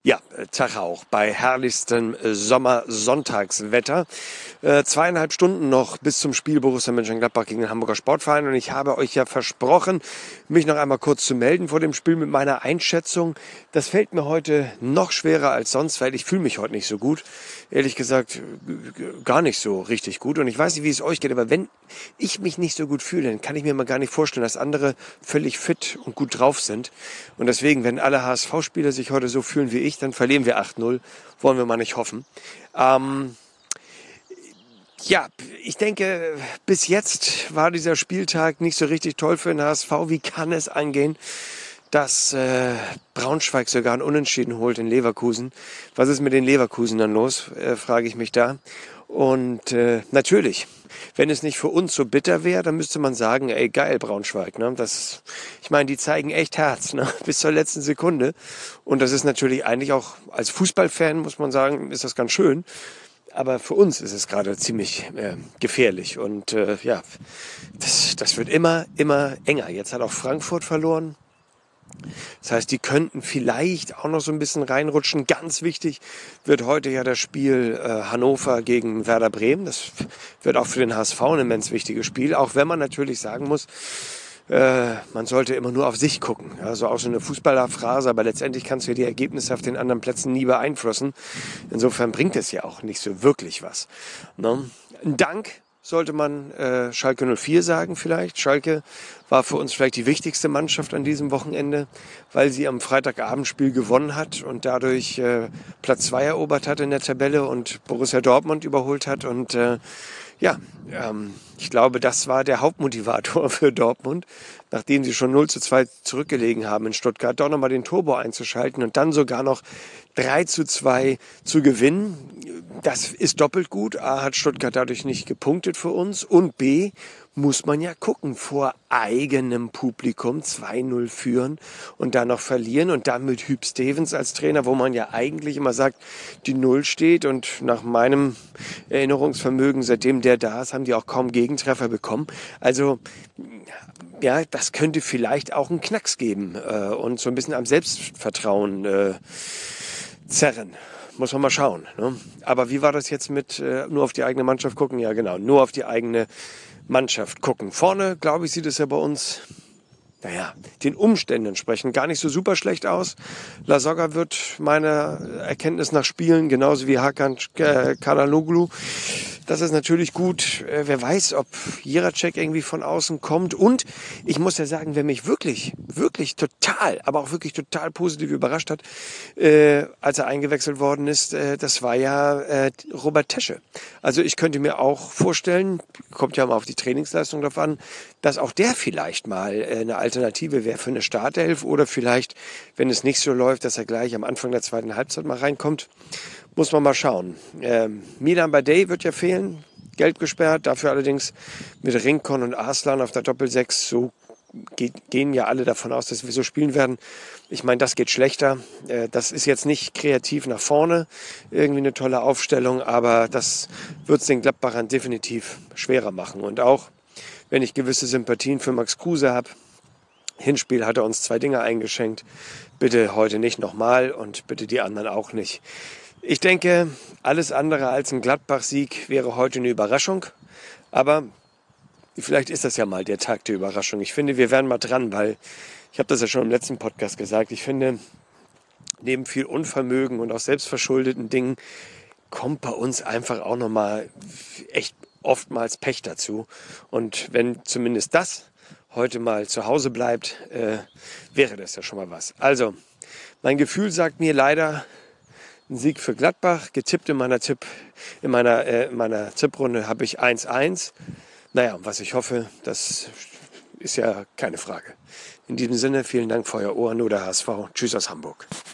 Ja, Tag auch bei herrlichstem Sommersonntagswetter. 2,5 Stunden noch bis zum Spiel Borussia Mönchengladbach gegen den Hamburger Sportverein. Und ich habe euch ja versprochen, mich noch einmal kurz zu melden vor dem Spiel mit meiner Einschätzung. Das fällt mir heute noch schwerer als sonst, weil ich fühle mich heute nicht so gut. Ehrlich gesagt, gar nicht so richtig gut. Und ich weiß nicht, wie es euch geht, aber wenn ich mich nicht so gut fühle, dann kann ich mir mal gar nicht vorstellen, dass andere völlig fit und gut drauf sind. Und deswegen, wenn alle HSV-Spieler sich heute so fühlen wie ich, dann verlieren wir 8-0. Wollen wir mal nicht hoffen. Ja, ich denke, bis jetzt war dieser Spieltag nicht so richtig toll für den HSV. Wie kann es angehen, dass Braunschweig sogar ein Unentschieden holt in Leverkusen? Was ist mit den Leverkusenern los, frage ich mich da. Und natürlich, wenn es nicht für uns so bitter wäre, dann müsste man sagen, ey, geil, Braunschweig. Ne? Ich meine, die zeigen echt Herz, ne? Bis zur letzten Sekunde. Und das ist natürlich eigentlich auch als Fußballfan, muss man sagen, ist das ganz schön. Aber für uns ist es gerade ziemlich gefährlich. Und das wird immer enger. Jetzt hat auch Frankfurt verloren. Das heißt, die könnten vielleicht auch noch so ein bisschen reinrutschen. Ganz wichtig wird heute ja das Spiel Hannover gegen Werder Bremen. Das wird auch für den HSV ein immens wichtiges Spiel. Auch wenn man natürlich sagen muss, man sollte immer nur auf sich gucken. Ja, so auch so eine Fußballerphrase, aber letztendlich kannst du die Ergebnisse auf den anderen Plätzen nie beeinflussen. Insofern bringt es ja auch nicht so wirklich was. Ne? Ein Dank sollte man Schalke 04 sagen vielleicht. Schalke war für uns vielleicht die wichtigste Mannschaft an diesem Wochenende, weil sie am Freitagabendspiel gewonnen hat und dadurch Platz 2 erobert hat in der Tabelle und Borussia Dortmund überholt hat. Und ich glaube, das war der Hauptmotivator für Dortmund, nachdem sie schon 0-2 zurückgelegen haben in Stuttgart, doch nochmal den Turbo einzuschalten und dann sogar noch 3-2 zu gewinnen. Das ist doppelt gut. A, hat Stuttgart dadurch nicht gepunktet für uns und B, muss man ja gucken, vor eigenem Publikum 2-0 führen und dann noch verlieren und dann mit Huub Stevens als Trainer, wo man ja eigentlich immer sagt, die Null steht und nach meinem Erinnerungsvermögen, seitdem der da ist, haben die auch kaum Gegentreffer bekommen. Also ja, das könnte vielleicht auch einen Knacks geben und so ein bisschen am Selbstvertrauen zerren. Muss man mal schauen. Ne? Aber wie war das jetzt mit nur auf die eigene Mannschaft gucken? Ja, genau, nur auf die eigene Mannschaft gucken. Vorne, glaube ich, sieht es ja bei uns, den Umständen entsprechend gar nicht so super schlecht aus. Lasogga wird meiner Erkenntnis nach spielen, genauso wie Hakan Çalhanoğlu. Das ist natürlich gut. Wer weiß, ob Jiracek irgendwie von außen kommt. Und ich muss ja sagen, wer mich wirklich total, aber auch wirklich total positiv überrascht hat, als er eingewechselt worden ist, das war ja Robert Tesche. Also ich könnte mir auch vorstellen, kommt ja mal auf die Trainingsleistung drauf an, dass auch der vielleicht mal eine Alternative wäre für eine Startelf oder vielleicht, wenn es nicht so läuft, dass er gleich am Anfang der zweiten Halbzeit mal reinkommt. Muss man mal schauen. Milan Badei wird ja fehlen, gelb gesperrt, dafür allerdings mit Rincon und Arslan auf der Doppel-6. So gehen ja alle davon aus, dass wir so spielen werden. Ich meine, das geht schlechter. Das ist jetzt nicht kreativ nach vorne, irgendwie eine tolle Aufstellung, aber das wird es den Gladbachern definitiv schwerer machen. Und auch, wenn ich gewisse Sympathien für Max Kruse habe, Hinspiel hat er uns 2 Dinger eingeschenkt. Bitte heute nicht nochmal und bitte die anderen auch nicht. Ich denke, alles andere als ein Gladbach-Sieg wäre heute eine Überraschung. Aber vielleicht ist das ja mal der Tag der Überraschung. Ich finde, wir wären mal dran, weil ich habe das ja schon im letzten Podcast gesagt. Ich finde, neben viel Unvermögen und auch selbstverschuldeten Dingen kommt bei uns einfach auch nochmal echt oftmals Pech dazu. Und wenn zumindest das heute mal zu Hause bleibt, wäre das ja schon mal was. Also, mein Gefühl sagt mir leider ein Sieg für Gladbach. Getippt in meiner Tipprunde habe ich 1-1. Naja, was ich hoffe, das ist ja keine Frage. In diesem Sinne, vielen Dank für euer Ohr, nur der HSV. Tschüss aus Hamburg.